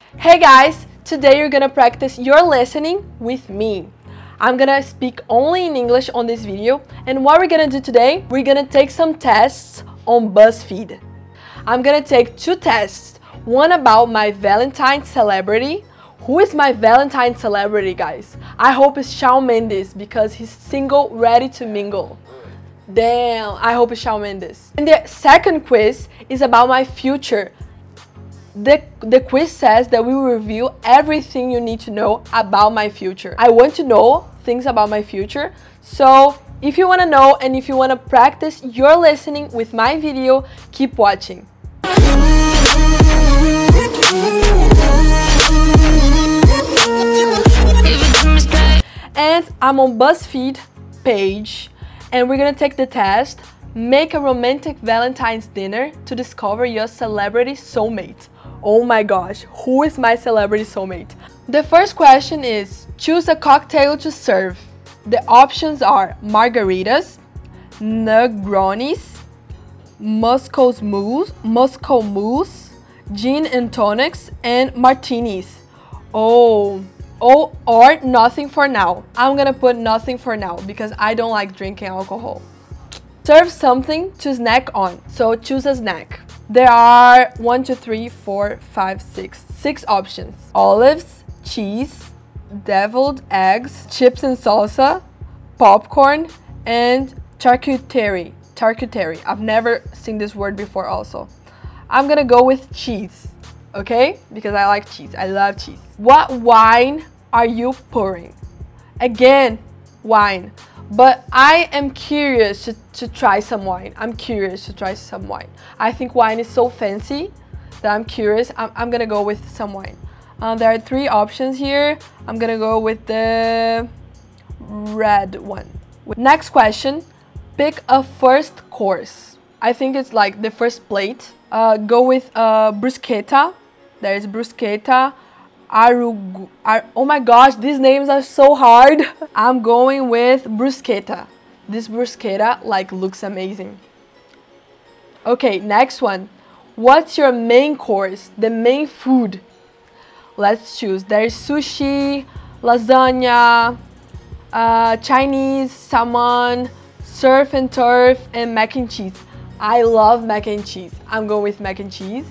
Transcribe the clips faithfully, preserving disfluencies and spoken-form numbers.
Hey guys, today you're gonna practice your listening with me. I'm gonna speak only in English on this video, and what we're gonna do today, we're gonna take some tests on BuzzFeed. I'm gonna take two tests, one about my Valentine celebrity. Who is my Valentine celebrity, guys? I hope it's Shawn Mendes because he's single, ready to mingle. Damn, I hope it's Shawn Mendes. And the second quiz is about my future. The, the quiz says that we will reveal everything you need to know about my future. I want to know things about my future. So if you want to know and if you want to practice your listening with my video, keep watching. And I'm on BuzzFeed page and we're gonna take the test, make a romantic Valentine's dinner to discover your celebrity soulmate. Oh my gosh, who is my celebrity soulmate? The first question is, choose a cocktail to serve. The options are margaritas, Negronis, Moscow Mousse, Moscow Mousse, gin and tonics, and martinis. Oh, oh, or nothing for now. I'm gonna put nothing for now because I don't like drinking alcohol. Serve something to snack on, so choose a snack. There are one, two, three, four, five, six, six options. Olives, cheese, deviled eggs, chips and salsa, popcorn, and charcuterie. Charcuterie. I've never seen this word before also. I'm gonna go with cheese, okay? Because I like cheese. I love cheese. What wine are you pouring? Again, wine. But I am curious to, to try some wine. I'm curious to try some wine. I think wine is so fancy that I'm curious. I'm, I'm gonna go with some wine. Uh, there are three options here. I'm gonna go with the red one. Next question, pick a first course. I think it's like the first plate. Uh, go with uh, bruschetta. There is bruschetta. Arug Ar oh my gosh, these names are so hard. I'm going with bruschetta. This bruschetta like looks amazing. Okay, next one. What's your main course? The main food. Let's choose. There's sushi, lasagna, uh, Chinese, salmon, surf and turf, and mac and cheese. I love mac and cheese. I'm going with mac and cheese.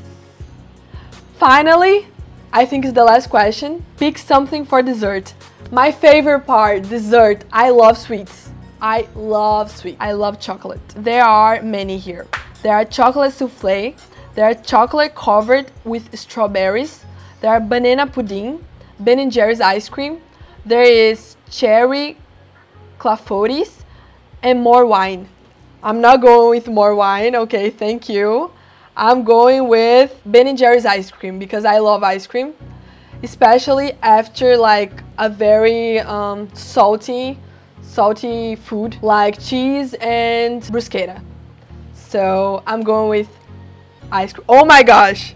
Finally, I think it's the last question. Pick something for dessert. My favorite part, dessert. I love sweets. I love sweets. I love chocolate. There are many here. There are chocolate souffle. There are chocolate covered with strawberries. There are banana pudding, Ben and Jerry's ice cream. There is cherry clafoutis and more wine. I'm not going with more wine. Okay, thank you. I'm going with Ben and Jerry's ice cream because I love ice cream, especially after like a very um, salty, salty food like cheese and bruschetta. So I'm going with ice cream. Oh my gosh!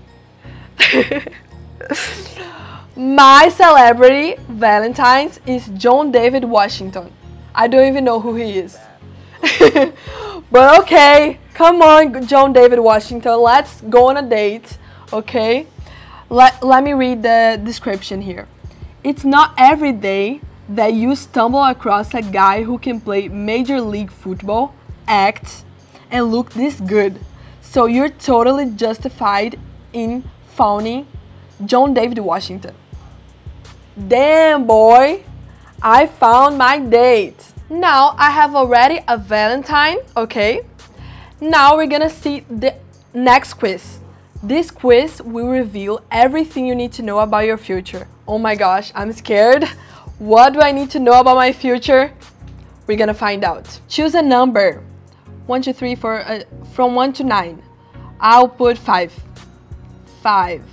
My celebrity Valentine's is John David Washington. I don't even know who he is. But okay, come on, John David Washington, let's go on a date, okay? Let, let me read the description here. It's not every day that you stumble across a guy who can play Major League Football, act, and look this good. So you're totally justified in phoning John David Washington. Damn, boy, I found my date. Now I have already a Valentine, okay? Now we're gonna see the next quiz. This quiz will reveal everything you need to know about your future. Oh my gosh, I'm scared. What do I need to know about my future? We're gonna find out. Choose a number. One, two, three, four, uh, from one to nine. I'll put five. Five.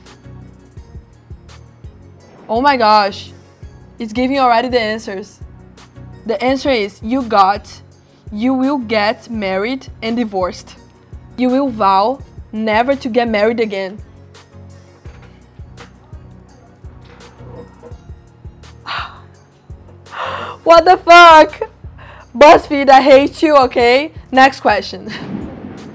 Oh my gosh, it's giving already the answers. The answer is you got, you will get married and divorced. You will vow never to get married again. What the fuck? BuzzFeed, I hate you, okay? Next question.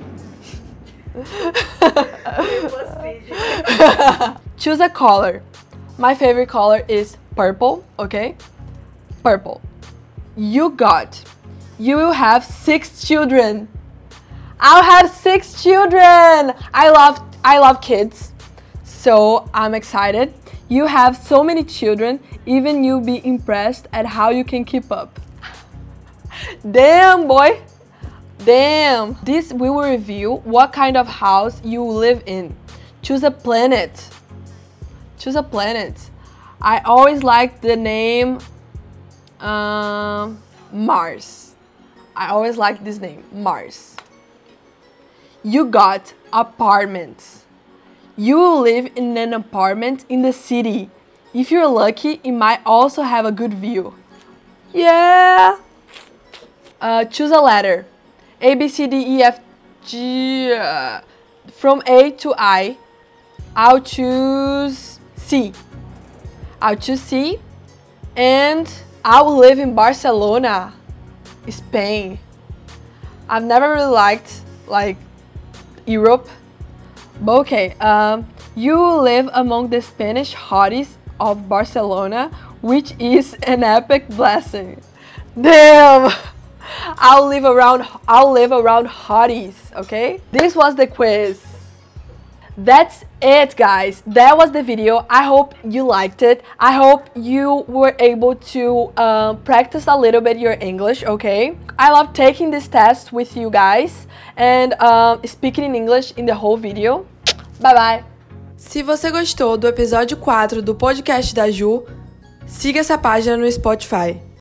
Choose a color. My favorite color is purple, okay? Purple. You got, you will have six children. I'll have six children. I love, I love kids. So I'm excited. You have so many children, even you'll be impressed at how you can keep up. Damn, boy. Damn. This will reveal what kind of house you live in. Choose a planet. Choose a planet. I always like the name um, Mars. I always like this name, Mars. You got apartments. You will live in an apartment in the city. If you're lucky, it might also have a good view. Yeah! Uh, choose a letter. A, B, C, D, E, F, G. Uh, from A to I, I'll choose C. I'll choose C. And I will live in Barcelona, Spain. I've never really liked, like, Europe. But okay, um, you will live among the Spanish hotties of Barcelona, which is an epic blessing. Damn! I'll live around, I'll live around hotties, okay? This was the quiz. That's it, guys. That was the video. I hope you liked it. I hope you were able to uh, practice a little bit your English, okay? I love taking this test with you guys and uh, speaking in English in the whole video. Bye bye! Se você gostou do episódio quatro do podcast da Ju, siga essa página no Spotify.